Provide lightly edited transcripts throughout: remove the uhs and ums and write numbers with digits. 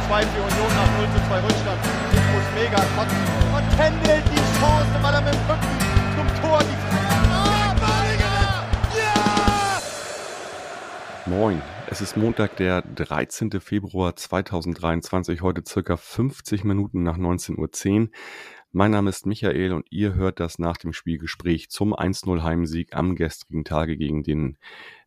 2 für Union nach 0:2 Rückstand. Ich muss mega kotzen. Und Kendall die Chance, weil er mit dem Rücken zum Tor die Moin, es ist Montag, der 13. Februar 2023, heute circa 50 Minuten nach 19:10 Uhr. Mein Name ist Michael und ihr hört das nach dem Spielgespräch zum 1:0 Heimsieg am gestrigen Tage gegen den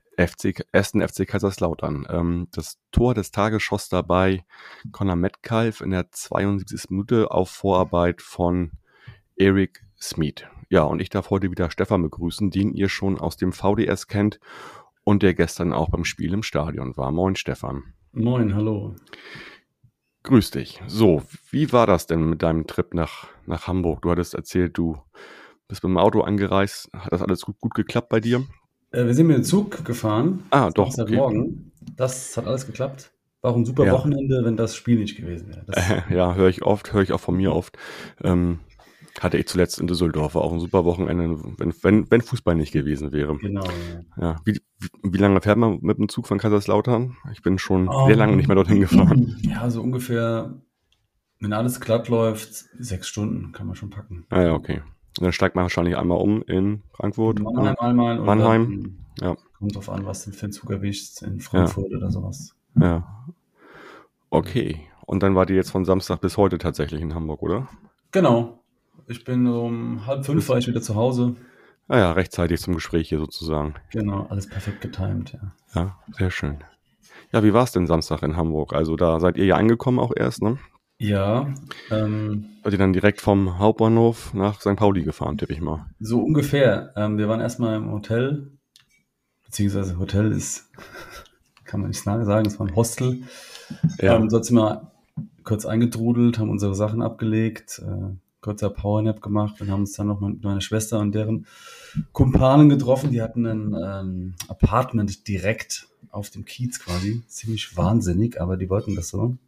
1. FC Kaiserslautern. Das Tor des Tages schoss dabei Conor Metcalfe in der 72. Minute auf Vorarbeit von Eric Smith. Ja, und ich darf heute wieder Stefan begrüßen, den ihr schon aus dem VDS kennt und der gestern auch beim Spiel im Stadion war. Moin Stefan. Moin, hallo. Grüß dich. So, wie war das denn mit deinem Trip nach Hamburg? Du hattest erzählt, du bist mit dem Auto angereist. Hat das alles gut geklappt bei dir? Wir sind mit dem Zug gefahren. Doch, okay. Morgen. Das hat alles geklappt. War auch ein super Wochenende, wenn das Spiel nicht gewesen wäre. Ja, höre ich auch von mir oft. Hatte ich zuletzt in Düsseldorf, war auch ein super Wochenende, wenn Fußball nicht gewesen wäre. Genau. Ja. Wie lange fährt man mit dem Zug von Kaiserslautern? Ich bin schon sehr lange nicht mehr dorthin gefahren. Ja, so ungefähr, wenn alles glatt läuft, 6 Stunden kann man schon packen. Ah ja, okay. Und dann steigt man wahrscheinlich einmal um in Frankfurt. Mannheim einmal. Mannheim, ja. Kommt drauf an, was du für einen Zug erwischst, in Frankfurt oder sowas. Ja. Okay. Und dann wart ihr jetzt von Samstag bis heute tatsächlich in Hamburg, oder? Genau. Ich bin um 4:30 war ich wieder zu Hause. Ah ja, rechtzeitig zum Gespräch hier sozusagen. Genau, alles perfekt getimt, ja. Ja, sehr schön. Ja, wie war es denn Samstag in Hamburg? Also da seid ihr ja angekommen auch erst, ne? Ja. Seid ihr dann direkt vom Hauptbahnhof nach St. Pauli gefahren, tippe ich mal. So ungefähr. Wir waren erstmal im Hotel, beziehungsweise Hotel ist, kann man nicht sagen, es war ein Hostel. Ja. Dort sind wir kurz eingetrudelt, haben unsere Sachen abgelegt, kurzer Powernap gemacht und haben uns dann noch mit meiner Schwester und deren Kumpanen getroffen. Die hatten ein Apartment direkt auf dem Kiez quasi. Ziemlich wahnsinnig, aber die wollten das so.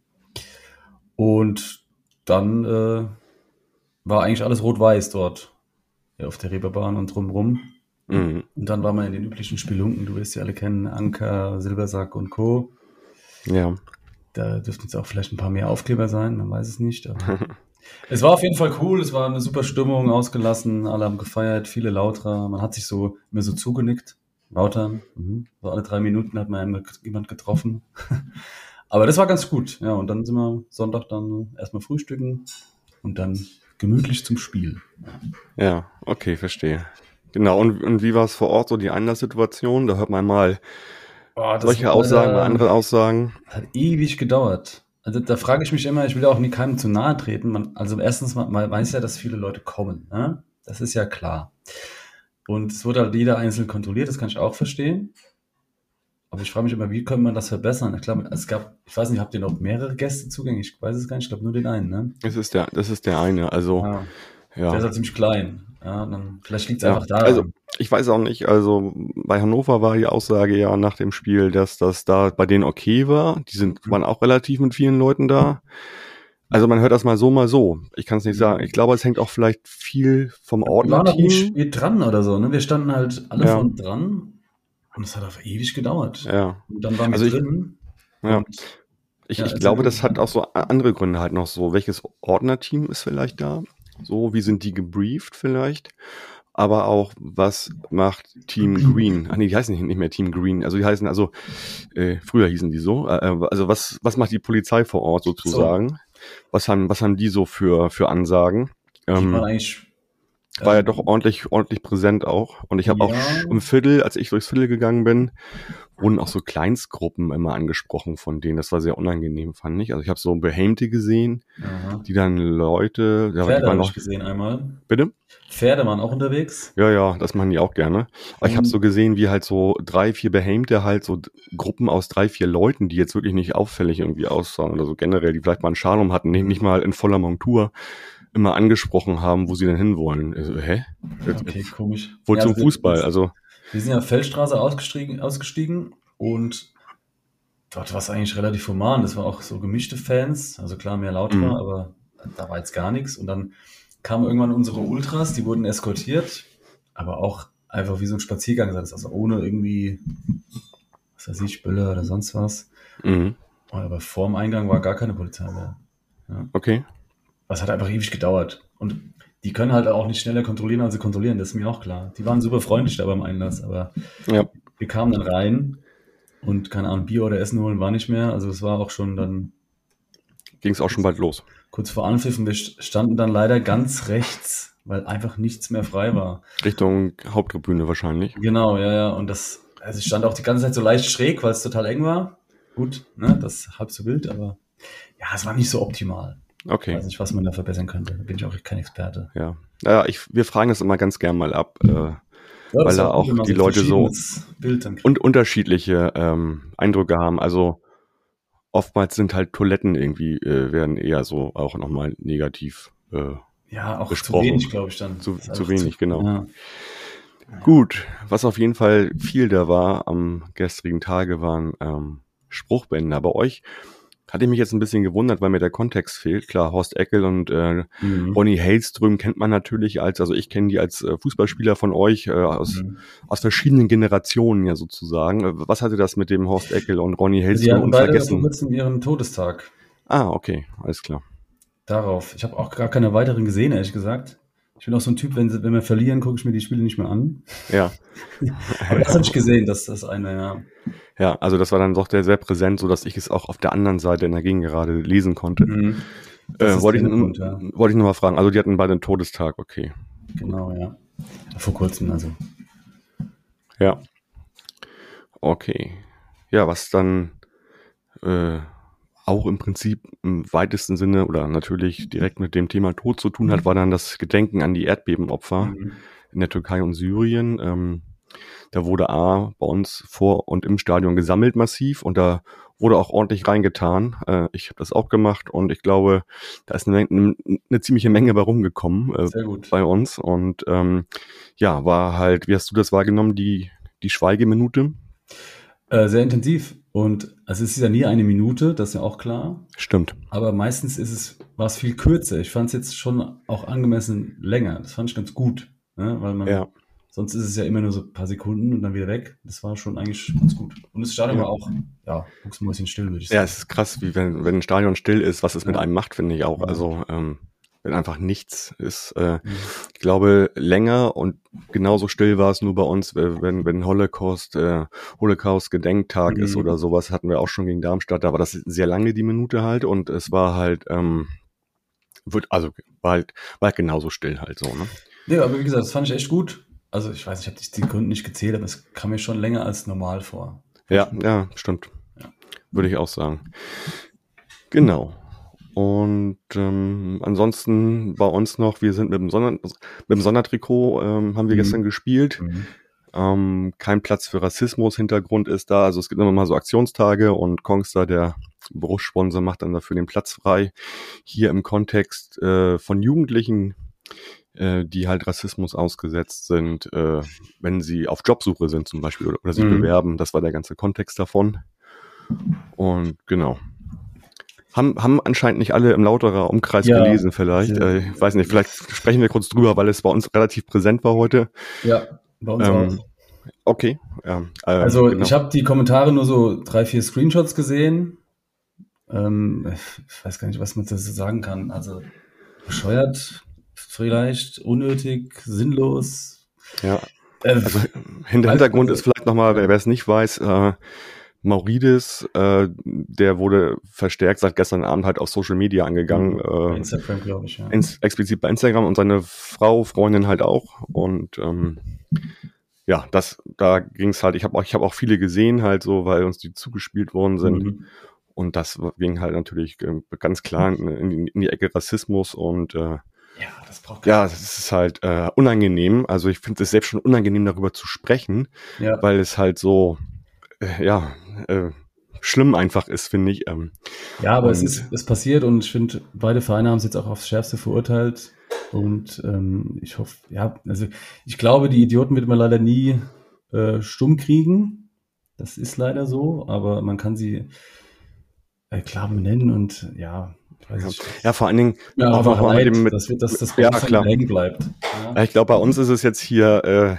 Und dann war eigentlich alles rot-weiß dort. Ja, auf der Reeperbahn und drumherum. Mhm. Und dann waren wir in den üblichen Spelunken, du wirst sie alle kennen, Anker, Silbersack und Co. Ja. Da dürften jetzt auch vielleicht ein paar mehr Aufkleber sein, man weiß es nicht. Aber es war auf jeden Fall cool, es war eine super Stimmung, ausgelassen, alle haben gefeiert, viele Lauter. Man hat sich so immer so zugenickt, lautern. So alle 3 Minuten hat man jemand getroffen. Aber das war ganz gut. Ja, und dann sind wir Sonntag dann erstmal frühstücken und dann gemütlich zum Spiel. Ja, okay, verstehe. Genau, und wie war es vor Ort so die Einlasssituation? Da hört man mal solche Aussagen, mal andere Aussagen. Hat ewig gedauert. Also da frage ich mich immer, ich will ja auch nie keinem zu nahe treten. Also erstens, man weiß ja, dass viele Leute kommen. Ne? Das ist ja klar. Und es wurde halt jeder einzeln kontrolliert, das kann ich auch verstehen. Aber ich frage mich immer, wie könnte man das verbessern? Ich glaube, ich weiß nicht, habt ihr noch mehrere Gäste zugänglich? Ich weiß es gar nicht, ich glaube nur den einen, ne? Das ist der eine, also ja. Der ist halt ziemlich klein. Ja, dann vielleicht liegt es einfach daran. Also ich weiß auch nicht, also bei Hannover war die Aussage ja nach dem Spiel, dass das da bei denen okay war. Waren auch relativ mit vielen Leuten da. Also man hört das mal so. Ich kann es nicht sagen. Ich glaube, es hängt auch vielleicht viel vom Ordnerteam. Wir waren nicht spät dran oder so, ne? Wir standen halt alle von dran und es hat auf ewig gedauert. Ja. Und dann waren wir drin. Ja. Ich glaube, das hat auch so andere Gründe halt noch so. Welches Ordnerteam ist vielleicht da? So, wie sind die gebrieft vielleicht? Aber auch, was macht Team Green? Ach nee, die heißen nicht mehr Team Green. Also die heißen, früher hießen die so. Also was macht die Polizei vor Ort sozusagen? So. Was haben die so für Ansagen? War ja doch ordentlich präsent auch. Und ich habe auch im Viertel, als ich durchs Viertel gegangen bin, wurden auch so Kleinstgruppen immer angesprochen von denen. Das war sehr unangenehm, fand ich. Also ich habe so Behämte gesehen, die dann Leute... Pferde habe ich gesehen einmal. Bitte? Pferde waren auch unterwegs. Ja, das machen die auch gerne. Aber ich habe so gesehen, wie halt so 3, 4 Behämte halt so Gruppen aus 3, 4 Leuten, die jetzt wirklich nicht auffällig irgendwie aussahen oder so generell, die vielleicht mal einen Schal hatten, nicht mal in voller Montur, immer angesprochen haben, wo sie denn hinwollen. Also, hä? Okay, komisch. Wohl zum Fußball, also... Wir sind ja Feldstraße ausgestiegen und dort war es eigentlich relativ human. Das war auch so gemischte Fans, also klar mehr Lauter, aber da war jetzt gar nichts. Und dann kamen irgendwann unsere Ultras, die wurden eskortiert, aber auch einfach wie so ein Spaziergang, also ohne irgendwie, was weiß ich, Böller oder sonst was. Aber vor dem Eingang war gar keine Polizei mehr. Ja. Okay. Das hat einfach ewig gedauert. Und die können halt auch nicht schneller kontrollieren, als sie kontrollieren, das ist mir auch klar. Die waren super freundlich da beim Einlass, aber Ja. wir kamen dann rein und keine Ahnung, Bier oder Essen holen war nicht mehr. Also es war auch schon dann Ging es auch schon bald los. kurz vor Anpfiff und wir standen dann leider ganz rechts, weil einfach nichts mehr frei war. Richtung Haupttribüne wahrscheinlich. Genau, ja. Und also ich stand auch die ganze Zeit so leicht schräg, weil es total eng war. Gut, ne, das halb so wild, aber ja, es war nicht so optimal. Ich Okay. weiß nicht, was man da verbessern könnte. Da bin ich auch kein Experte. Ja. Ja, wir fragen das immer ganz gern mal ab, Ja, weil das da war auch immer die ein Leute so verschiedenes Bild dann. und unterschiedliche Eindrücke haben. Also oftmals sind halt Toiletten irgendwie, werden eher so auch nochmal negativ Ja, auch besprochen. zu wenig, glaube ich dann. Zu Das ist einfach wenig, genau. Ja. Gut, was auf jeden Fall viel da war am gestrigen Tage, waren Spruchbänder. Bei euch hatte ich mich jetzt ein bisschen gewundert, weil mir der Kontext fehlt. Klar, Horst Eckel und Ronny Hellström kennt man natürlich also ich kenne die als Fußballspieler von euch aus verschiedenen Generationen ja sozusagen. Was hatte das mit dem Horst Eckel und Ronny Die Hellström hatten beide vor unvergessen? kurzem ihren Todestag. Ah, okay, alles klar. Darauf. Ich habe auch gar keine weiteren gesehen, ehrlich gesagt. Ich bin auch so ein Typ, wenn wir verlieren, gucke ich mir die Spiele nicht mehr an. Ja. Aber das habe ich gesehen, dass das eine, ja. Ja, also das war dann doch sehr präsent, so dass ich es auch auf der anderen Seite in der Gegend gerade lesen konnte. Das ist Wollte der ich Grund, ja. nur mal fragen. Also die hatten beide einen Todestag, okay. Genau, ja. Vor kurzem, also. Ja. Okay. Ja, was dann auch im Prinzip im weitesten Sinne oder natürlich direkt mit dem Thema Tod zu tun hat, war dann das Gedenken an die Erdbebenopfer in der Türkei und Syrien. Da wurde bei uns vor und im Stadion gesammelt massiv und da wurde auch ordentlich reingetan. Ich habe das auch gemacht und ich glaube, da ist eine ziemliche Menge bei rumgekommen Sehr gut. bei uns. Und ja, war halt, wie hast du das wahrgenommen, die Schweigeminute? Sehr intensiv. Und also es ist ja nie eine Minute, das ist ja auch klar. Stimmt. Aber meistens war es viel kürzer. Ich fand es jetzt schon auch angemessen länger. Das fand ich ganz gut. Ne? Weil sonst ist es ja immer nur so ein paar Sekunden und dann wieder weg. Das war schon eigentlich ganz gut. Und das Stadion war auch, ja, mucksmäuschen würde ich sagen. Ja, es ist krass, wie wenn ein Stadion still ist, was es mit einem macht, finde ich auch. Ja. Also wenn einfach nichts ist. Ich glaube, länger und genauso still war es nur bei uns, wenn Holocaust-Gedenktag ist oder sowas, hatten wir auch schon gegen Darmstadt. Da war das sehr lange, die Minute halt, und es war halt, war halt genauso still halt so, ne? Ja, aber wie gesagt, das fand ich echt gut. Also ich weiß, ich habe die Sekunden nicht gezählt, aber es kam mir schon länger als normal vor. Ja, stimmt. Ja. Würde ich auch sagen. Genau. Und ansonsten bei uns noch, wir sind mit dem Sondertrikot, haben wir gestern gespielt. Kein Platz für Rassismus, Hintergrund ist da. Also es gibt immer mal so Aktionstage und Kongstar, der Berufssponsor, macht dann dafür den Platz frei. Hier im Kontext von Jugendlichen, die halt Rassismus ausgesetzt sind, wenn sie auf Jobsuche sind zum Beispiel oder sich bewerben. Das war der ganze Kontext davon. Und genau. Haben anscheinend nicht alle im Lauterer Umkreis gelesen vielleicht. Ich weiß nicht, vielleicht sprechen wir kurz drüber, weil es bei uns relativ präsent war heute. Ja, bei uns auch. Okay. Ja, also genau. ich habe die Kommentare nur so 3-4 Screenshots gesehen. Ich weiß gar nicht, was man dazu sagen kann. Also bescheuert, vielleicht, unnötig, sinnlos. Ja, also Hintergrund ist vielleicht nochmal, wer es nicht weiß, Mauridis, der wurde verstärkt seit gestern Abend halt auf Social Media angegangen. Instagram, glaube ich, ja. Explizit bei Instagram und seine Freundin halt auch. Und ja, da ging es halt, ich habe auch viele gesehen halt so, weil uns die zugespielt worden sind. Und das ging halt natürlich ganz klar in die Ecke Rassismus und das ist halt unangenehm. Also ich finde es selbst schon unangenehm, darüber zu sprechen, weil es halt so schlimm einfach ist, finde ich. Ja, aber es passiert und ich finde, beide Vereine haben es jetzt auch aufs Schärfste verurteilt und ich hoffe, ich glaube, die Idioten wird man leider nie stumm kriegen. Das ist leider so, aber man kann sie klar benennen und vor allen Dingen das hängen bleibt. Ja, ich glaube, bei uns ist es jetzt hier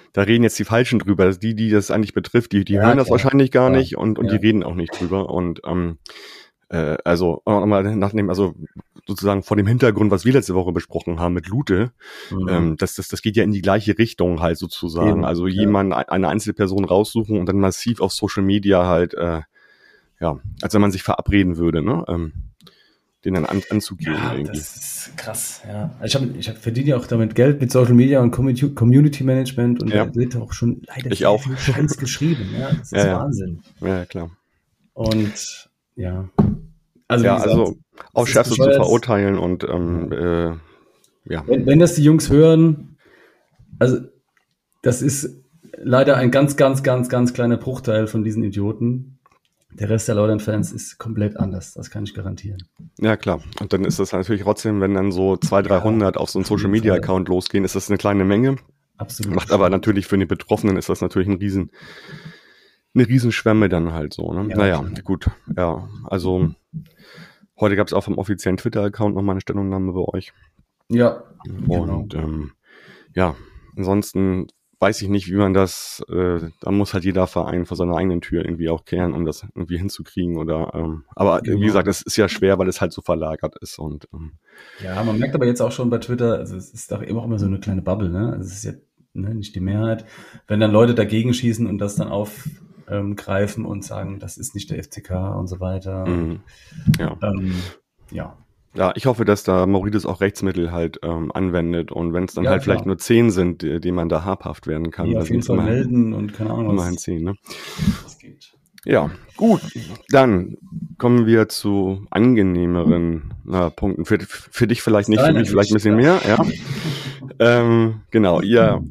da reden jetzt die Falschen drüber. Also die das eigentlich betrifft, die Ja, hören das klar. wahrscheinlich gar Ja. nicht und Ja. die reden auch nicht drüber. Und also nochmal nachnehmen, also sozusagen vor dem Hintergrund, was wir letzte Woche besprochen haben mit Lute, das geht ja in die gleiche Richtung halt sozusagen. Eben, Also ja. jemand, eine Einzelperson raussuchen und dann massiv auf Social Media halt, als wenn man sich verabreden würde, ne? Den dann anzugehen Ja, irgendwie. das ist krass, ja. Ich verdiene ja auch damit Geld mit Social Media und Community Management und Ja. da wird auch schon leider Ich sehr auch. viel Scheiß geschrieben, ja. Das ist Ja, ja. Wahnsinn. Ja, klar. Und ja. Also, wie Ja, gesagt, also auch es ist Schärfste zu bescheuert. verurteilen und ja. Wenn das die Jungs hören, also das ist leider ein ganz, ganz, ganz, ganz kleiner Bruchteil von diesen Idioten. Der Rest der Laudern-Fans ist komplett anders, das kann ich garantieren. Ja, klar. Und dann ist das natürlich trotzdem, wenn dann so 200-300 auf so einen auf jeden Social-Media-Account losgehen, ist das eine kleine Menge. Absolut. Macht aber natürlich für die Betroffenen ist das natürlich eine Riesenschwemme dann halt so. Ne? Ja, naja, klar. gut. Ja, also heute gab es auch vom offiziellen Twitter-Account nochmal eine Stellungnahme bei euch. Ja, genau. Und ja, ansonsten weiß ich nicht, wie man das, da muss halt jeder Verein vor seiner eigenen Tür irgendwie auch kehren, um das irgendwie hinzukriegen oder, aber Genau. wie gesagt, das ist ja schwer, weil es halt so verlagert ist und Ja, man merkt aber jetzt auch schon bei Twitter, also es ist doch immer so eine kleine Bubble, ne? Also es ist ja nicht die Mehrheit. Wenn dann Leute dagegen schießen und das dann aufgreifen und sagen, das ist nicht der FCK und so weiter. ja. Ja. Ja, ich hoffe, dass da Maurides auch Rechtsmittel halt anwendet und wenn es dann Ja, halt klar. vielleicht nur 10 sind, die man da habhaft werden kann. Die dann auf jeden sind's Fall melden und keine Ahnung immerhin was 10, ne? das geht. Ja, gut. Dann kommen wir zu angenehmeren Punkten. Für dich vielleicht nicht, für mich vielleicht ein bisschen mehr, ja. Genau, ihr,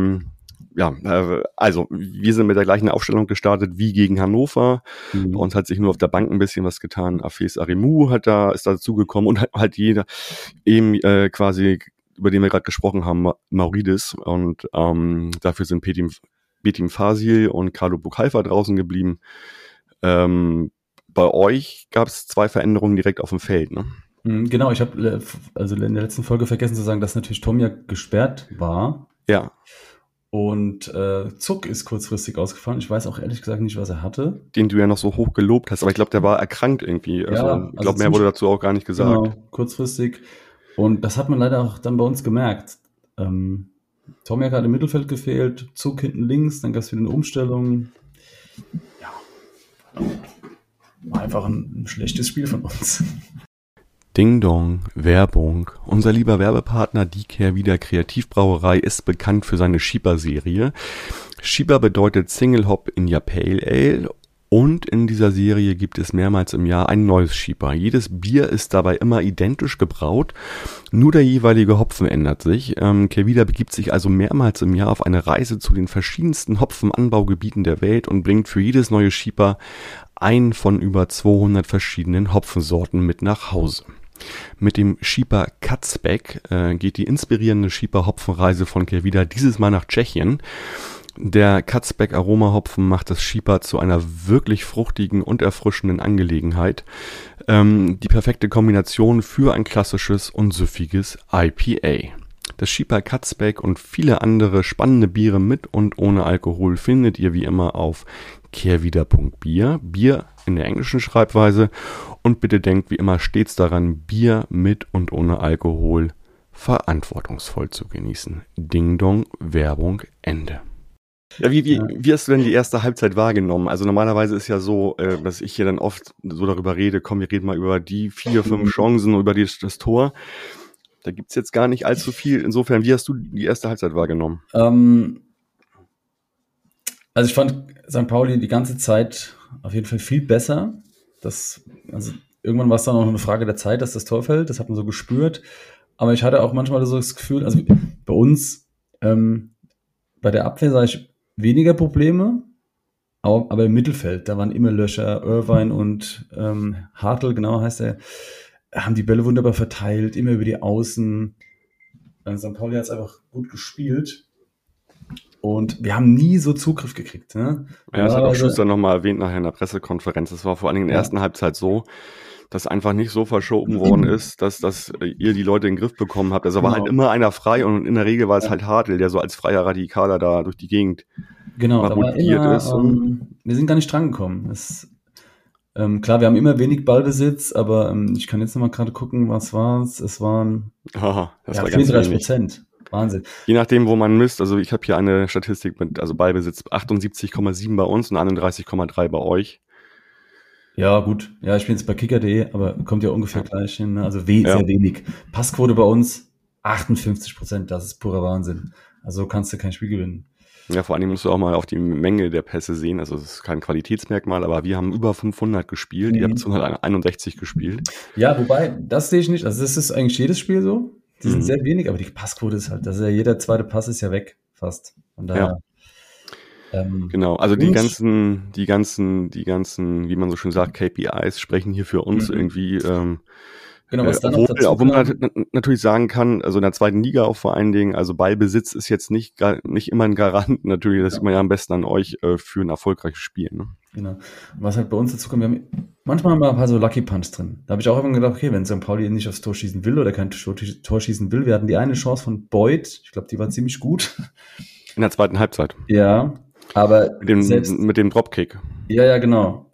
also wir sind mit der gleichen Aufstellung gestartet wie gegen Hannover. Bei uns hat sich nur auf der Bank ein bisschen was getan. Afes Arimou ist da dazugekommen und halt jeder eben quasi, über den wir gerade gesprochen haben, Maurides. Und dafür sind Betim Fasil und Carlo Buchhalfa draußen geblieben. Bei euch gab es 2 Veränderungen direkt auf dem Feld, ne? Genau, ich habe also in der letzten Folge vergessen zu sagen, dass natürlich Tomja gesperrt war. Ja. Und Zuck ist kurzfristig ausgefallen. Ich weiß auch ehrlich gesagt nicht, was er hatte. Den du ja noch so hoch gelobt hast, aber ich glaube, der war erkrankt irgendwie. Also, ich glaube, mehr wurde dazu auch gar nicht gesagt. Genau, kurzfristig. Und das hat man leider auch dann bei uns gemerkt. Tomiak hat im Mittelfeld gefehlt, Zuck hinten links, dann gab es wieder eine Umstellung. Ja, war einfach ein schlechtes Spiel von uns. Ding Dong, Werbung. Unser lieber Werbepartner, die Kehrwieder Kreativbrauerei, ist bekannt für seine Schieber-Serie. Schieber bedeutet Single Hop India Pale Ale und in dieser Serie gibt es mehrmals im Jahr ein neues Schieber. Jedes Bier ist dabei immer identisch gebraut, nur der jeweilige Hopfen ändert sich. Kehrwieder begibt sich also mehrmals im Jahr auf eine Reise zu den verschiedensten Hopfenanbaugebieten der Welt und bringt für jedes neue Schieber einen von über 200 verschiedenen Hopfensorten mit nach Hause. Mit dem Schieber Katzbeck geht die inspirierende Schieber-Hopfenreise von Kehrwieder dieses Mal nach Tschechien. Der Katzbeck-Aromahopfen macht das Schieber zu einer wirklich fruchtigen und erfrischenden Angelegenheit. Die perfekte Kombination für ein klassisches und süffiges IPA. Das Schieber Katzbeck und viele andere spannende Biere mit und ohne Alkohol findet ihr wie immer auf kehrwieder.bier, Bier in der englischen Schreibweise, und bitte denkt wie immer stets daran, Bier mit und ohne Alkohol verantwortungsvoll zu genießen. Ding Dong, Werbung, Ende. Ja, wie hast du denn die erste Halbzeit wahrgenommen? Also normalerweise ist ja so, dass ich hier dann oft so darüber rede, komm, wir reden mal über die 4, 5 Chancen, über das Tor. Da gibt's jetzt gar nicht allzu viel. Insofern, wie hast du die erste Halbzeit wahrgenommen? Also ich fand St. Pauli die ganze Zeit auf jeden Fall viel besser. Also irgendwann war es dann auch eine Frage der Zeit, dass das Tor fällt. Das hat man so gespürt. Aber ich hatte auch manchmal so das Gefühl, also bei uns, bei der Abwehr sah ich weniger Probleme, aber im Mittelfeld, da waren immer Löcher. Irvine und Hartl, genau heißt er, haben die Bälle wunderbar verteilt, immer über die Außen. St. Pauli hat es einfach gut gespielt. Und wir haben nie so Zugriff gekriegt. Ne? Ja, das hat auch Schuster nochmal erwähnt nachher in der Pressekonferenz. Es war vor allen Dingen in der ersten Halbzeit so, das einfach nicht so verschoben worden ist, dass ihr die Leute in den Griff bekommen habt. Also war halt immer einer frei und in der Regel war es halt Hartl, der so als freier Radikaler da durch die Gegend marodiert ist. Wir sind gar nicht drangekommen. Klar, wir haben immer wenig Ballbesitz, aber ich kann jetzt noch mal gerade gucken, was war es? Es waren 34%. Wahnsinn. Je nachdem, wo man misst, also ich habe hier eine Statistik mit, also Ballbesitz 78,7 bei uns und 31,3 bei euch. Ja, gut. Ja, ich bin jetzt bei kicker.de, aber kommt ja ungefähr gleich hin. Ne? Also sehr wenig. Passquote bei uns 58%, das ist purer Wahnsinn. Also kannst du kein Spiel gewinnen. Ja, vor allem musst du auch mal auf die Menge der Pässe sehen. Also es ist kein Qualitätsmerkmal, aber wir haben über 500 gespielt. Ihr habt 261 gespielt. Ja, wobei, das sehe ich nicht. Also das ist eigentlich jedes Spiel so. Die sind sehr wenig, aber die Passquote ist halt, das ist ja jeder zweite Pass ist ja weg, fast. Von daher, genau, also die ganzen, wie man so schön sagt, KPIs sprechen hier für uns irgendwie. Was dann obwohl man natürlich sagen kann, also in der zweiten Liga auch vor allen Dingen, also Ballbesitz ist jetzt nicht immer ein Garant natürlich, das sieht man ja am besten an euch für ein erfolgreiches Spiel. Ne? Genau. Und was halt bei uns dazu kommt, manchmal haben wir ein paar so Lucky Punts drin. Da habe ich auch immer gedacht, okay, wenn St. Pauli nicht aufs Tor schießen will oder kein Tor schießen will, wir hatten die eine Chance von Boyd, ich glaube, die war ziemlich gut. In der zweiten Halbzeit. Ja, aber mit dem Dropkick. Ja, genau.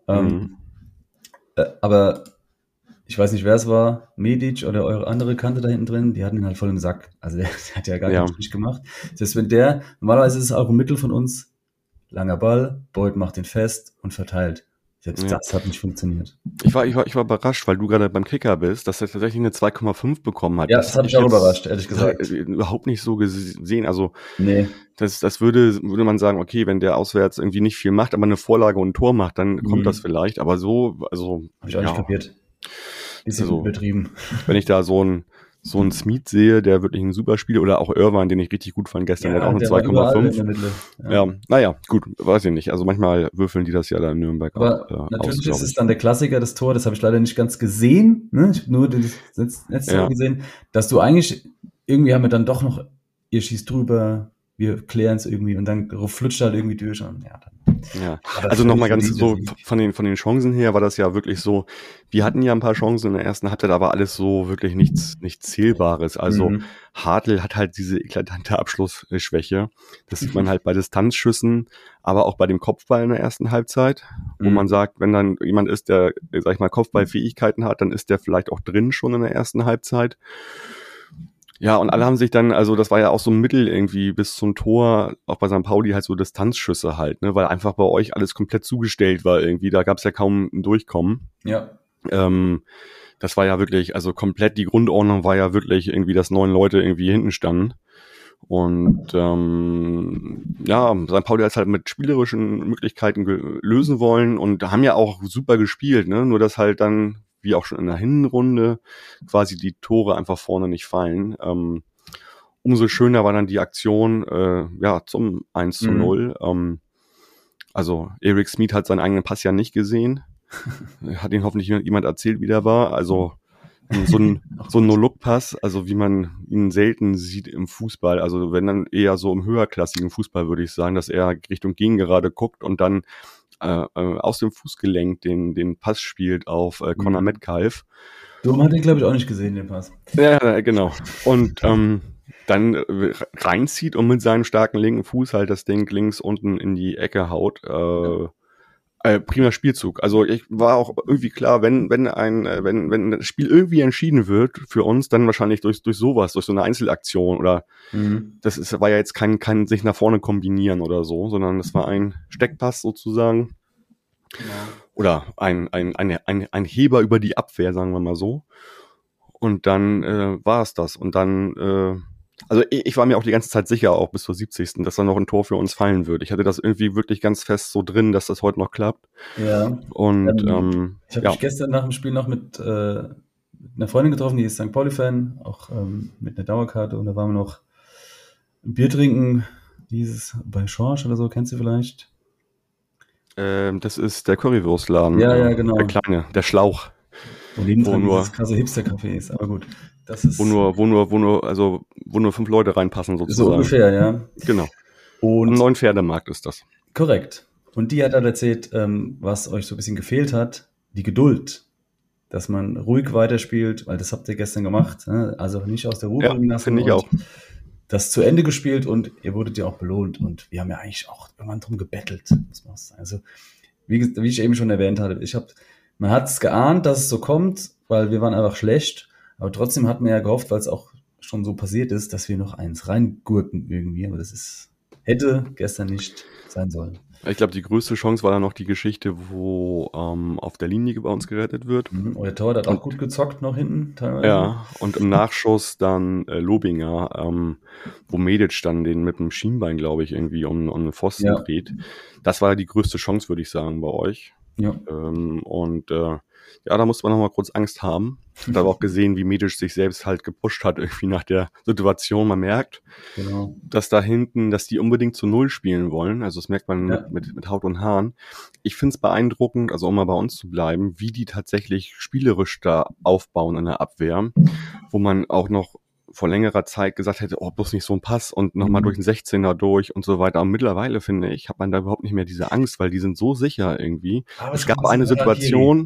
Aber ich weiß nicht, wer es war, Medic oder eure andere Kante da hinten drin, die hatten ihn halt voll im Sack. Also der hat ja gar keinen Strich gemacht. Das heißt, normalerweise ist es auch ein Mittel von uns, langer Ball, Boyd macht den fest und verteilt. Selbst das hat nicht funktioniert. Ich war überrascht, weil du gerade beim Kicker bist, dass er tatsächlich eine 2,5 bekommen hat. Ja, das hat mich auch überrascht, ehrlich gesagt. Überhaupt nicht so gesehen. Also nee. Das würde man sagen, okay, wenn der auswärts irgendwie nicht viel macht, aber eine Vorlage und ein Tor macht, dann kommt das vielleicht. Aber so, also habe ich auch nicht kapiert. Bisschen übertrieben. Wenn ich da so einen Smith sehe, der wirklich ein super Spiel, oder auch Irwan, den ich richtig gut fand gestern, der hat auch eine 2,5. Ja, naja, gut, weiß ich nicht. Also manchmal würfeln die das ja da in Nürnberg aber auch. Natürlich ist es dann der Klassiker, das Tor, das habe ich leider nicht ganz gesehen, ne? Ich habe nur das letzte gesehen, dass du eigentlich, irgendwie haben wir dann doch noch, ihr schießt drüber, wir klären es irgendwie und dann flutscht halt irgendwie durch und also nochmal ganz so von den Chancen her war das ja wirklich so, wir hatten ja ein paar Chancen in der ersten Halbzeit, aber alles so wirklich nichts Zählbares. Also Hartl hat halt diese eklatante Abschlussschwäche. Das sieht man halt bei Distanzschüssen, aber auch bei dem Kopfball in der ersten Halbzeit, wo man sagt, wenn dann jemand ist, der, sag ich mal, Kopfballfähigkeiten hat, dann ist der vielleicht auch drin schon in der ersten Halbzeit. Ja, und alle haben sich dann, also das war ja auch so ein Mittel irgendwie bis zum Tor, auch bei St. Pauli halt so Distanzschüsse halt, ne, weil einfach bei euch alles komplett zugestellt war irgendwie, da gab es ja kaum ein Durchkommen. Ja. Das war ja wirklich, also komplett die Grundordnung war ja wirklich irgendwie, dass 9 Leute irgendwie hinten standen. Und St. Pauli hat es halt mit spielerischen Möglichkeiten lösen wollen und haben ja auch super gespielt, ne, nur dass halt dann wie auch schon in der Hinrunde, quasi die Tore einfach vorne nicht fallen. Umso schöner war dann die Aktion zum 1:0. Also Eric Smith hat seinen eigenen Pass ja nicht gesehen. Hat ihn hoffentlich jemand erzählt, wie der war. Also so ein No-Look-Pass, also wie man ihn selten sieht im Fußball. Also wenn dann eher so im höherklassigen Fußball, würde ich sagen, dass er Richtung Gegengerade guckt und dann aus dem Fußgelenk den Pass spielt auf Conor Metcalf. Dom hat den, glaube ich, auch nicht gesehen, den Pass. Ja, genau. Und dann reinzieht und mit seinem starken linken Fuß halt das Ding links unten in die Ecke haut. Prima Spielzug. Also ich war auch irgendwie klar, wenn das Spiel irgendwie entschieden wird für uns, dann wahrscheinlich durch sowas, durch so eine Einzelaktion oder war ja jetzt kein sich nach vorne kombinieren oder so, sondern das war ein Steckpass sozusagen. Genau. Oder ein Heber über die Abwehr, sagen wir mal so. Und dann war es das. Und dann also ich war mir auch die ganze Zeit sicher, auch bis zur 70., dass da noch ein Tor für uns fallen würde. Ich hatte das irgendwie wirklich ganz fest so drin, dass das heute noch klappt. Ja. Und ich habe mich gestern nach dem Spiel noch mit einer Freundin getroffen, die ist St. Pauli-Fan, auch mit einer Dauerkarte. Und da waren wir noch ein Bier trinken, dieses bei Schorsch oder so, kennst du vielleicht? Das ist der Currywurstladen. Ja, genau. Der kleine, der Schlauch. Wo dieses krasse Hipster-Café ist, aber gut. Das ist wo nur 5 Leute reinpassen sozusagen. So ungefähr, ja. Genau. Und am neuen Pferdemarkt ist das. Korrekt. Und die hat halt erzählt, was euch so ein bisschen gefehlt hat, die Geduld. dass man ruhig weiterspielt, weil das habt ihr gestern gemacht, ne? Also nicht aus der Ruhe bringen lassen. Finde ich auch. Das zu Ende gespielt und ihr wurdet ja auch belohnt und wir haben ja eigentlich auch irgendwann drum gebettelt, muss man sagen. Also wie ich eben schon erwähnt hatte, man hat es geahnt, dass es so kommt, weil wir waren einfach schlecht, aber trotzdem hat man ja gehofft, weil es auch schon so passiert ist, dass wir noch eins reingurken irgendwie, aber hätte gestern nicht sein sollen. Ich glaube, die größte Chance war dann noch die Geschichte, wo auf der Linie bei uns gerettet wird. Euer Torwart hat auch gut gezockt noch hinten teilweise. Ja, und im Nachschuss dann Lobinger, wo Medic dann den mit dem Schienbein, glaube ich, irgendwie um den Pfosten dreht. Das war die größte Chance, würde ich sagen, bei euch. Ja. Da musste man noch mal kurz Angst haben. Ich habe aber auch gesehen, wie Medic sich selbst halt gepusht hat, irgendwie nach der Situation. Man merkt, dass da hinten, dass die unbedingt zu Null spielen wollen. Also das merkt man mit Haut und Haaren. Ich finde es beeindruckend, also um mal bei uns zu bleiben, wie die tatsächlich spielerisch da aufbauen in der Abwehr, wo man auch noch vor längerer Zeit gesagt hätte, bloß nicht so ein Pass und nochmal durch den 16er durch und so weiter. Aber mittlerweile, finde ich, hat man da überhaupt nicht mehr diese Angst, weil die sind so sicher irgendwie. Aber es gab eine Situation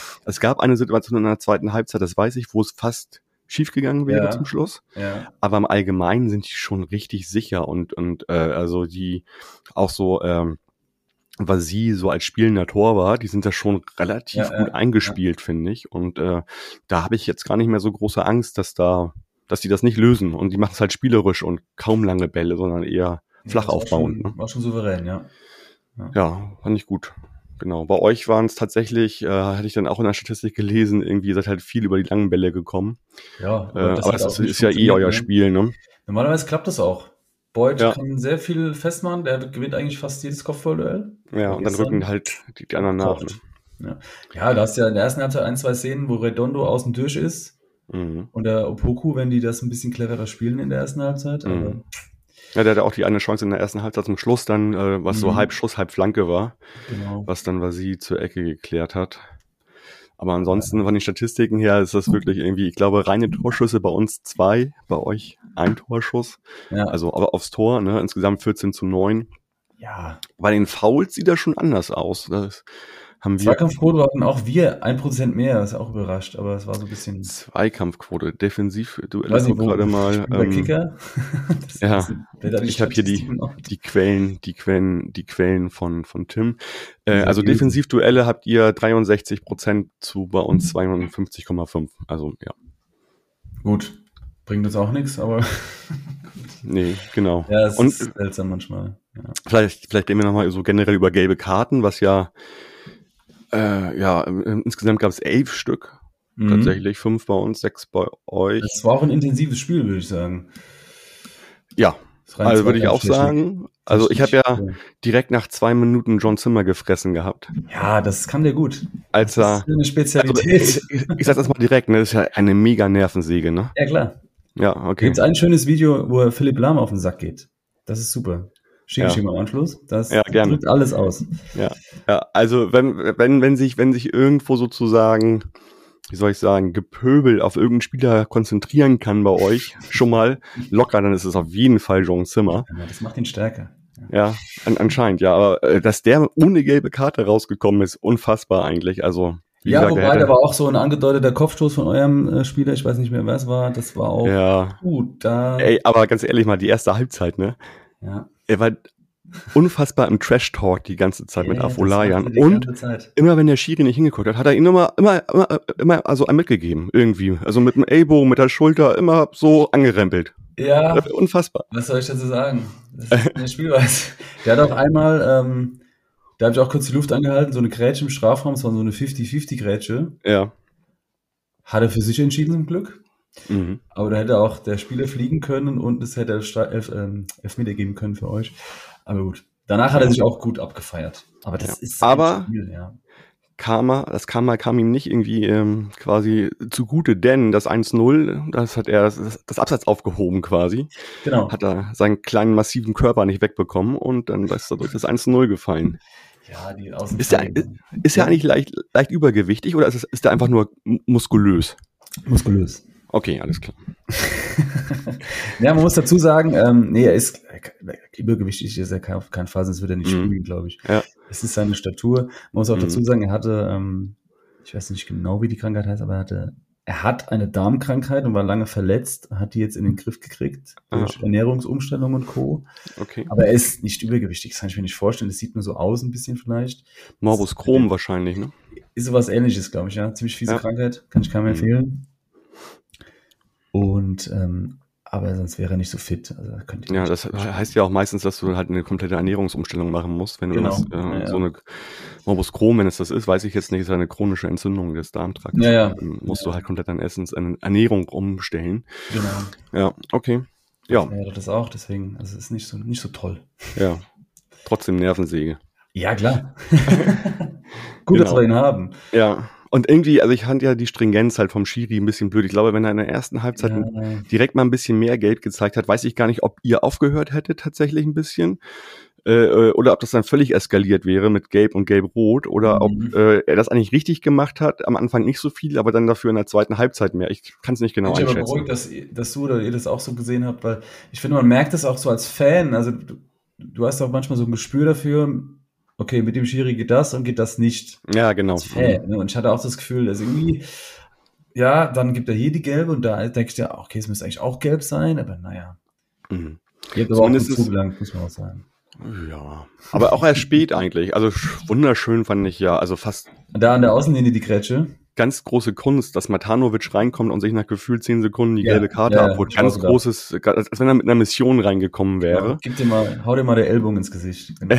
in der zweiten Halbzeit, das weiß ich, wo es fast schief gegangen wäre zum Schluss. Ja. Aber im Allgemeinen sind die schon richtig sicher und also die auch so, was sie so als spielender Torwart, die sind da schon relativ gut eingespielt, finde ich. Und da habe ich jetzt gar nicht mehr so große Angst, dass die das nicht lösen. Und die machen es halt spielerisch und kaum lange Bälle, sondern eher flach aufbauen. War schon souverän, Ja, fand ich gut. Genau. Bei euch waren es tatsächlich, hatte ich dann auch in der Statistik gelesen, irgendwie ihr seid halt viel über die langen Bälle gekommen. Ja, aber das ist ja euer Spiel, ne? Normalerweise klappt das auch. Boyd kann sehr viel festmachen, der gewinnt eigentlich fast jedes Kopfballduell. Ja, und dann rücken halt die anderen nach. Ne? Ja, da hast du ja in der ersten Halbzeit 1-2 Szenen, wo Redondo außen durch ist. Und der Opoku, wenn die das ein bisschen cleverer spielen in der ersten Halbzeit. Aber der hatte auch die eine Chance in der ersten Halbzeit zum Schluss dann, was so halb Schuss, halb Flanke war. Genau. Was dann Vasi zur Ecke geklärt hat. Aber ansonsten von den Statistiken her ist das wirklich irgendwie, ich glaube, reine Torschüsse bei uns 2, bei euch 1 Torschuss. Ja. Also aber aufs Tor, ne? Insgesamt 14-9. Ja. Bei den Fouls sieht das schon anders aus. Das haben wir. Zweikampfquote hatten auch wir 1% mehr, das ist auch überrascht, aber es war so ein bisschen. Zweikampfquote, defensiv, du gerade mal. Kicker. Ich habe hier die Quellen von Tim. Also Defensivduelle habt ihr 63% zu bei uns 52,5. Also ja. Gut, bringt uns auch nichts, aber. Nee, genau. Ja, es ist seltsam manchmal. Ja. Vielleicht reden wir nochmal so generell über gelbe Karten, was insgesamt gab es 11 Stück. Tatsächlich 5 bei uns, 6 bei euch. Das war auch ein intensives Spiel, würde ich sagen. Ja, also würde ich auch sagen. Also ich habe ja direkt nach 2 Minuten John Zimmer gefressen gehabt. Ja, das kann der gut. Das ist eine Spezialität. Also ich sag das mal direkt, ne? Das ist ja eine mega Nervensäge, ne? Ja, klar. Ja, okay. Gibt ein schönes Video, wo Philipp Lahm auf den Sack geht. Das ist super. Schicke ich ihm am Anschluss. Das drückt alles aus. Ja, also wenn sich irgendwo sozusagen, wie soll ich sagen, Gepöbel auf irgendeinen Spieler konzentrieren kann bei euch, schon mal locker, dann ist es auf jeden Fall John Zimmer. Ja, das macht ihn stärker. Ja, anscheinend, ja. Aber dass der ohne gelbe Karte rausgekommen ist, unfassbar eigentlich. Also wobei, da war auch so ein angedeuteter Kopfstoß von eurem Spieler, ich weiß nicht mehr, wer es war, das war auch gut. Aber ganz ehrlich mal, die erste Halbzeit, ne? Ja. Er war unfassbar im Trash-Talk die ganze Zeit mit Afolayan. Und immer wenn der Schiri nicht hingeguckt hat, hat er ihn immer also mitgegeben, irgendwie. Also mit dem Ellbogen, mit der Schulter, immer so angerempelt. Ja. Unfassbar. Was soll ich dazu sagen? Das ist eine Spielweise. Der hat auch einmal, da habe ich auch kurz die Luft angehalten, so eine Grätsche im Strafraum, es war so eine 50-50-Grätsche. Ja. Hat er für sich entschieden zum Glück. Aber da hätte auch der Spieler fliegen können und es hätte Elfmeter geben können für euch. Aber gut. Danach hat er sich auch gut abgefeiert. Aber das ist ein Spiel, Karma kam ihm nicht irgendwie quasi zugute, denn das 1-0, das hat er das Abseits aufgehoben quasi. Genau. Hat er seinen kleinen massiven Körper nicht wegbekommen und dann ist er durch das 1-0 gefallen. Ja, die Außen. Ist er eigentlich leicht übergewichtig oder ist er einfach nur muskulös? Muskulös. Okay, alles klar. Ja, man muss dazu sagen, er ist übergewichtig, ist er auf keinen Fall, sonst wird er nicht spielen, glaube ich. Ja. Es ist seine Statur. Man muss auch dazu sagen, er hatte ich weiß nicht genau, wie die Krankheit heißt, aber er hat eine Darmkrankheit und war lange verletzt, hat die jetzt in den Griff gekriegt durch Ernährungsumstellung und Co. Okay. Aber er ist nicht übergewichtig, das kann ich mir nicht vorstellen. Das sieht nur so aus ein bisschen vielleicht. Morbus Crohn wahrscheinlich, ne? Ist sowas Ähnliches, glaube ich, ja. Ziemlich fiese Krankheit, kann ich keinem empfehlen. Und aber sonst wäre er nicht so fit. Also, das heißt ja auch meistens, dass du halt eine komplette Ernährungsumstellung machen musst. Wenn du so eine Morbus Crohn, wenn es das ist, weiß ich jetzt nicht, ist eine chronische Entzündung des Darmtraktes. Musst du halt komplett deine Ernährung umstellen. Genau. Ja, okay. Ja. Ja, das auch, deswegen, also es ist nicht so toll. Ja, trotzdem Nervensäge. Ja, klar. Gut, dass wir ihn haben. Ja. Und irgendwie, also ich fand ja die Stringenz halt vom Schiri ein bisschen blöd. Ich glaube, wenn er in der ersten Halbzeit direkt mal ein bisschen mehr Gelb gezeigt hat, weiß ich gar nicht, ob ihr aufgehört hättet tatsächlich ein bisschen. Oder ob das dann völlig eskaliert wäre mit Gelb und Gelb-Rot. Oder ob er das eigentlich richtig gemacht hat. Am Anfang nicht so viel, aber dann dafür in der zweiten Halbzeit mehr. Ich kann es nicht genau einschätzen. Ich bin aber beruhigt, dass du oder ihr das auch so gesehen habt, weil ich finde, man merkt das auch so als Fan. Also du hast auch manchmal so ein Gespür dafür, okay, mit dem Schiri geht das und geht das nicht. Ja, genau. Und ich hatte auch das Gefühl, dass irgendwie, ja, dann gibt er hier die gelbe und da denke ich dir, okay, es müsste eigentlich auch gelb sein, aber naja. Ihr habt aber auch gut zugelangt, muss man auch sagen. Ja, aber auch erst spät eigentlich. Also wunderschön fand ich ja, also fast. Da an der Außenlinie die Grätsche. Ganz große Kunst, dass Matanovic reinkommt und sich nach gefühlt 10 Sekunden die gelbe Karte abholt. Ganz großes, als wenn er mit einer Mission reingekommen wäre. Genau. Hau dir mal der Ellbogen ins Gesicht. Genau.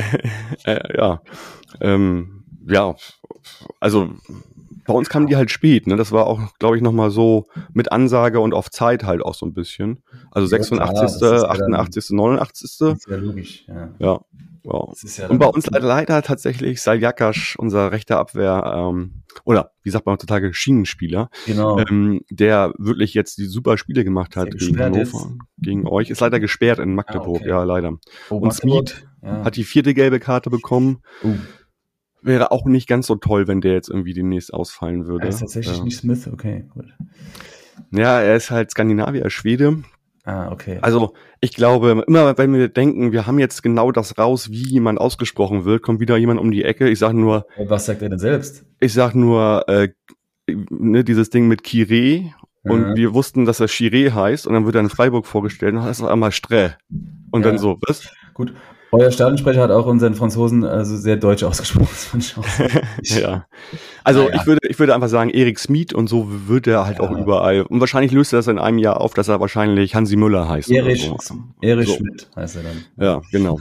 Also bei uns kamen die halt spät, ne? Das war auch, glaube ich, nochmal so mit Ansage und auf Zeit halt auch so ein bisschen. Also 86., 88., 89. Das ist ja logisch, ja. Wow. Und bei uns leider tatsächlich Saljakas, unser rechter Abwehr, oder wie sagt man heutzutage, Schienenspieler, der wirklich jetzt die super Spiele gemacht hat gegen Hannover, gegen euch, ist leider gesperrt in Magdeburg, leider. Und Smith hat die 4. gelbe Karte bekommen. Wäre auch nicht ganz so toll, wenn der jetzt irgendwie demnächst ausfallen würde. Er ist tatsächlich nicht Smith, okay, gut. Ja, er ist halt Skandinavier, Schwede. Okay. Also ich glaube, immer wenn wir denken, wir haben jetzt genau das raus, wie jemand ausgesprochen wird, kommt wieder jemand um die Ecke. Ich sage nur... Was sagt er denn selbst? Ich sage nur, dieses Ding mit Kiré. Und wir wussten, dass er Chiré heißt. Und dann wird er in Freiburg vorgestellt und dann heißt er einmal Strä. Und dann so, was? Gut. Euer Stadionsprecher hat auch unseren Franzosen also sehr deutsch ausgesprochen. Ja. Also ich würde einfach sagen, Erik Smith und so wird er halt auch überall. Und wahrscheinlich löst er das in einem Jahr auf, dass er wahrscheinlich Hansi Müller heißt. Erich Schmidt heißt er dann. Ja, genau.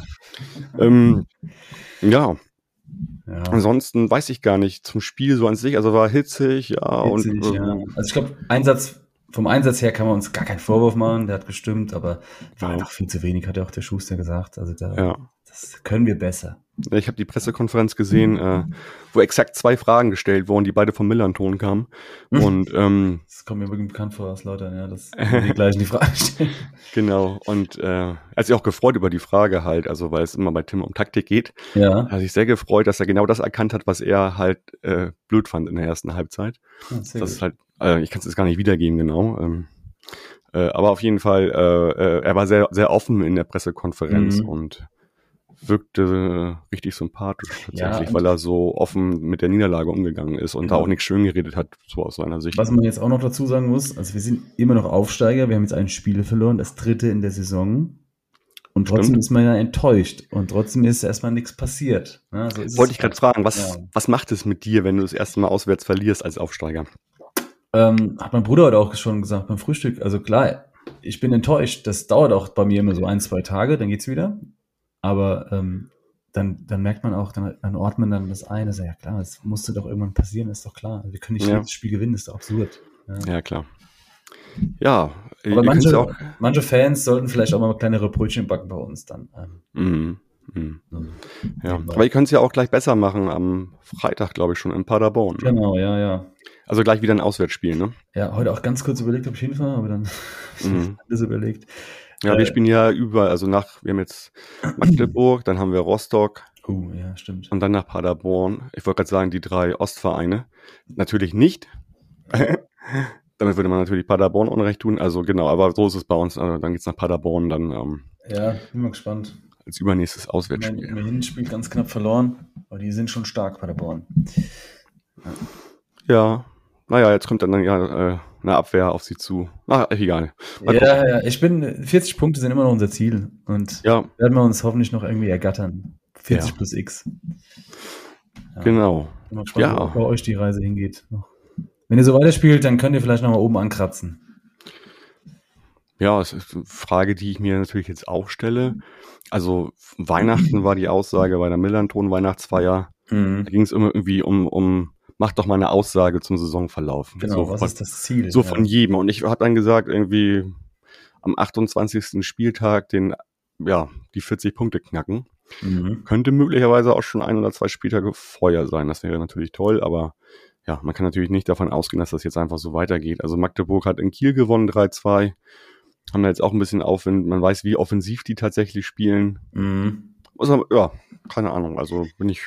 Ansonsten weiß ich gar nicht zum Spiel so an sich. Also war hitzig, Also ich glaube, vom Einsatz her kann man uns gar keinen Vorwurf machen, der hat gestimmt, aber war einfach viel zu wenig, hat ja auch der Schuster gesagt. Also das können wir besser. Ich habe die Pressekonferenz gesehen, wo exakt 2 Fragen gestellt wurden, die beide vom Millanton kamen. Und das kommt mir wirklich bekannt vor aus Lautern, dass die gleichen die Frage stellen. Genau. Und er hat sich auch gefreut über die Frage halt, also weil es immer bei Tim um Taktik geht. Ja. Hat sich sehr gefreut, dass er genau das erkannt hat, was er halt blöd fand in der ersten Halbzeit. Das ist halt, ich kann es jetzt gar nicht wiedergeben, genau. Aber auf jeden Fall, er war sehr, sehr offen in der Pressekonferenz und wirkte richtig sympathisch tatsächlich, weil er so offen mit der Niederlage umgegangen ist und da auch nichts schön geredet hat, so aus seiner Sicht. Was man jetzt auch noch dazu sagen muss, also wir sind immer noch Aufsteiger, wir haben jetzt ein Spiel verloren, das 3. in der Saison und trotzdem ist man ja enttäuscht und trotzdem ist erstmal nichts passiert. Also wollte ich gerade fragen, was macht es mit dir, wenn du das erste Mal auswärts verlierst als Aufsteiger? Hat mein Bruder heute auch schon gesagt beim Frühstück, also klar, ich bin enttäuscht, das dauert auch bei mir immer so 1-2 Tage, dann geht's wieder. Aber dann merkt man auch, dann ordnet man dann das ein. Also ja klar, es musste doch irgendwann passieren, ist doch klar. Wir können nicht jedes Spiel gewinnen, ist doch absurd. Ja klar. Ja, aber manche Fans sollten vielleicht auch mal kleinere Brötchen backen bei uns dann. Ja, aber ihr könnt es ja auch gleich besser machen am Freitag, glaube ich, schon in Paderborn. Genau, ja. Also gleich wieder ein Auswärtsspiel, ne? Ja, heute auch ganz kurz überlegt, ob ich hinfahre, aber dann alles überlegt. Ja, wir spielen ja überall, also wir haben jetzt Magdeburg, dann haben wir Rostock. Ja, stimmt. Und dann nach Paderborn. Ich wollte gerade sagen, die 3 Ostvereine. Natürlich nicht. Damit würde man natürlich Paderborn Unrecht tun. Also genau, aber so ist es bei uns. Also, dann geht's nach Paderborn, dann bin mal gespannt. Als übernächstes Auswärtsspiel. Im Hinspiel ganz knapp verloren, aber die sind schon stark, Paderborn. Ja, naja, jetzt kommt dann ja eine Abwehr auf sie zu. Ach, egal. Mal gucken. Ja, 40 Punkte sind immer noch unser Ziel und Ja, werden wir uns hoffentlich noch irgendwie ergattern. 40 Ja. plus X. Ja. genau. Bin mal gespannt, Ja. wo bei euch die Reise hingeht. Wenn ihr so weiterspielt, dann könnt ihr vielleicht noch mal oben ankratzen. Ja, es ist eine Frage, die ich mir natürlich jetzt auch stelle. Also Weihnachten war die Aussage bei der Millanton-Weihnachtsfeier. Da ging es immer irgendwie um mach doch mal eine Aussage zum Saisonverlauf. Genau, So was von, ist das Ziel? so von jedem. Und ich habe dann gesagt, irgendwie am 28. Spieltag die 40 Punkte knacken. Könnte möglicherweise auch schon 1 oder 2 Spieltage vorher sein. Das wäre natürlich toll, aber ja, man kann natürlich nicht davon ausgehen, dass das jetzt einfach so weitergeht. Also Magdeburg hat in Kiel gewonnen 3-2. Haben da jetzt auch ein bisschen Aufwind. Man weiß, wie offensiv die tatsächlich spielen. Also, ja, keine Ahnung. Also bin ich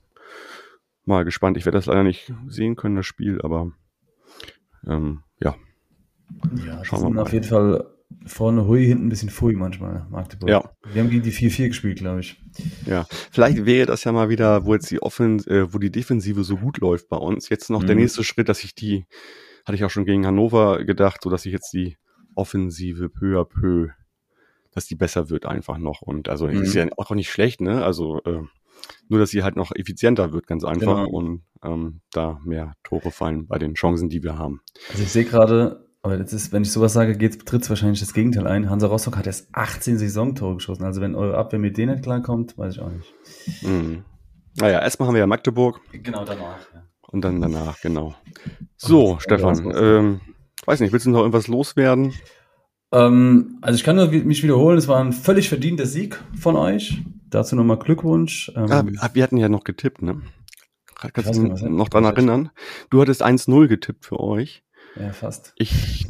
mal gespannt. Ich werde das leider nicht sehen können, das Spiel, aber ja. Ja, Schauen die wir sind mal. auf jeden Fall vorne hui, hinten ein bisschen pfui manchmal, Magdeburg. Ja. Wir haben gegen die 4-4 gespielt, glaube ich. Ja, vielleicht wäre das ja mal wieder, wo jetzt wo die Defensive so gut läuft bei uns. Jetzt noch der nächste Schritt, dass hatte ich auch schon gegen Hannover gedacht, so dass ich jetzt die Offensive peu à peu, dass die besser wird einfach noch. Und also ist ja auch nicht schlecht, ne? Also nur, dass sie halt noch effizienter wird, ganz einfach. Genau. Und da mehr Tore fallen bei den Chancen, die wir haben. Also ich sehe gerade, aber jetzt ist, wenn ich sowas sage, tritt es wahrscheinlich das Gegenteil ein. Hansa Rostock hat erst 18 Saisontore geschossen. Also wenn eure Abwehr mit denen nicht klarkommt, weiß ich auch nicht. Naja, erstmal haben wir ja Magdeburg. Genau danach, ja. Und dann danach, genau. So, Stefan, weiß nicht, willst du noch irgendwas loswerden? Also ich kann nur mich wiederholen, es war ein völlig verdienter Sieg von euch. Dazu nochmal Glückwunsch. Wir hatten ja noch getippt, ne? Kannst du dich noch dran was erinnern? Du hattest 1-0 getippt für euch. Ja, fast. Ich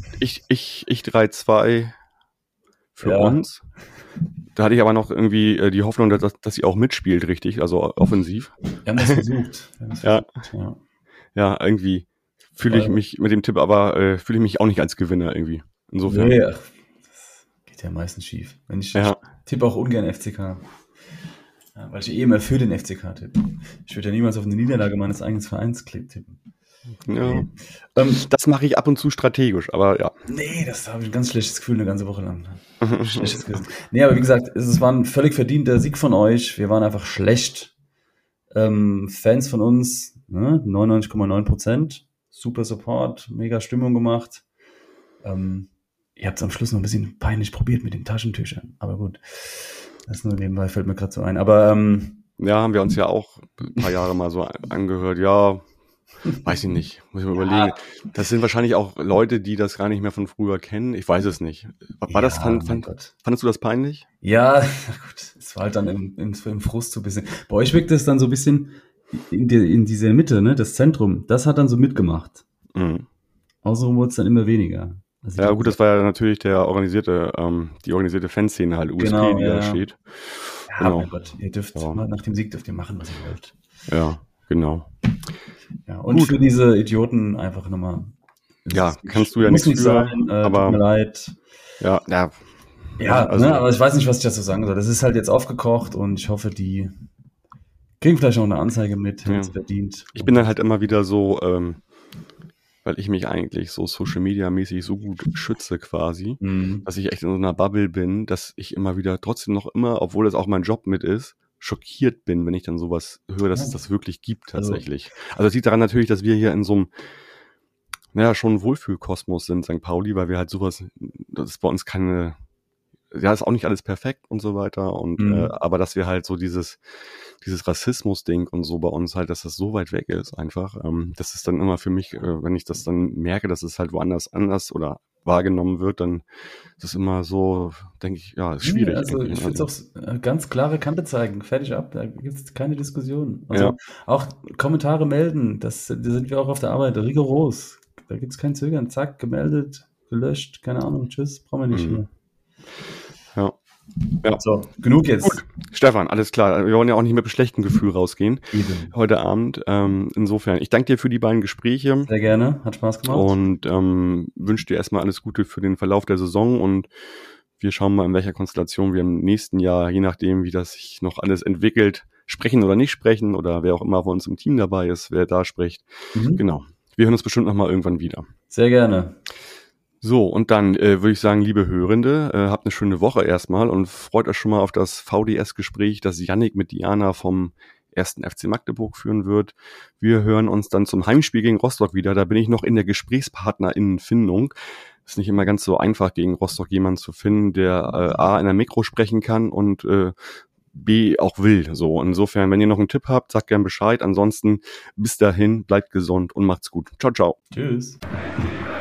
3-2 für Ja. uns. Da hatte ich aber noch irgendwie die Hoffnung, dass sie auch mitspielt, richtig, also offensiv. Wir haben das versucht. Ja. Ja. Ja, irgendwie fühle ich mich mit dem Tipp, aber fühle ich mich auch nicht als Gewinner irgendwie. Insofern. Nee, das geht ja meistens schief. Ich tippe auch ungern FCK. Ja, weil ich immer für den FCK tippe. Ich würde ja niemals auf eine Niederlage meines eigenen Vereins tippen. Ja. Das mache ich ab und zu strategisch, aber ja. Nee, das habe ich ein ganz schlechtes Gefühl eine ganze Woche lang. Schlechtes Gewissen. Nee, aber wie gesagt, es war ein völlig verdienter Sieg von euch. Wir waren einfach schlecht. Fans von uns, ne? 99,9%. Super Support, mega Stimmung gemacht. Ihr habt es am Schluss noch ein bisschen peinlich probiert mit den Taschentüchern. Aber gut, das nur nebenbei fällt mir gerade so ein. Aber ja, haben wir uns ja auch ein paar Jahre mal so angehört. Ja, weiß ich nicht, muss ich mal überlegen. Das sind wahrscheinlich auch Leute, die das gar nicht mehr von früher kennen. Ich weiß es nicht. Fandest du das peinlich? Ja, gut, es war halt dann im Frust so ein bisschen. Bei euch wirkt es dann so ein bisschen in dieser Mitte, ne, das Zentrum, das hat dann so mitgemacht. Außenrum wurde es dann immer weniger. Also ja, gut, das war ja natürlich die organisierte Fanszene halt, USP, Genau, die da steht. Ja, Genau. mein Gott, ihr dürft nach dem Sieg dürft ihr machen, was ihr wollt. Ja, genau. Ja, und für diese Idioten einfach nochmal. Ja, kannst du ja muss nichts nicht für, sein, aber tut mir leid. Ja, also, ne, aber ich weiß nicht, was ich dazu sagen soll. Das ist halt jetzt aufgekocht und ich hoffe, die kriegen vielleicht noch eine Anzeige mit, hätten es verdient. Ich bin dann halt immer wieder so, weil ich mich eigentlich so Social Media mäßig so gut schütze quasi, dass ich echt in so einer Bubble bin, dass ich immer wieder trotzdem noch immer, obwohl das auch mein Job mit ist, schockiert bin, wenn ich dann sowas höre, dass es das wirklich gibt tatsächlich. Also das liegt daran natürlich, dass wir hier in so einem schon Wohlfühlkosmos sind, St. Pauli, weil wir halt sowas, das ist bei uns ist auch nicht alles perfekt und so weiter und aber dass wir halt so dieses Rassismus-Ding und so bei uns halt, dass das so weit weg ist einfach, das ist dann immer für mich, wenn ich das dann merke, dass es halt woanders anders oder wahrgenommen wird, dann ist es immer so, denke ich, ja, ist schwierig. Also ich würde es auch ganz klare Kante zeigen, fertig ab, da gibt es keine Diskussion. Also auch Kommentare melden, da sind wir auch auf der Arbeit rigoros. Da gibt es kein Zögern, zack, gemeldet, gelöscht, keine Ahnung, tschüss, brauchen wir nicht mehr. Ja. So, genug jetzt. Gut, Stefan, alles klar. Wir wollen ja auch nicht mit einem schlechten Gefühl rausgehen heute Abend. Insofern, ich danke dir für die beiden Gespräche. Sehr gerne, hat Spaß gemacht. Und wünsche dir erstmal alles Gute für den Verlauf der Saison und wir schauen mal, in welcher Konstellation wir im nächsten Jahr, je nachdem, wie das sich noch alles entwickelt, sprechen oder nicht sprechen oder wer auch immer von uns im Team dabei ist, wer da spricht. Genau. Wir hören uns bestimmt nochmal irgendwann wieder. Sehr gerne. So, und dann würde ich sagen, liebe Hörende, habt eine schöne Woche erstmal und freut euch schon mal auf das VDS-Gespräch, das Yannick mit Diana vom 1. FC Magdeburg führen wird. Wir hören uns dann zum Heimspiel gegen Rostock wieder. Da bin ich noch in der GesprächspartnerInnenfindung. Ist nicht immer ganz so einfach, gegen Rostock jemanden zu finden, der A, in der Mikro sprechen kann und B, auch will. So, insofern, wenn ihr noch einen Tipp habt, sagt gern Bescheid. Ansonsten bis dahin, bleibt gesund und macht's gut. Ciao, ciao. Tschüss.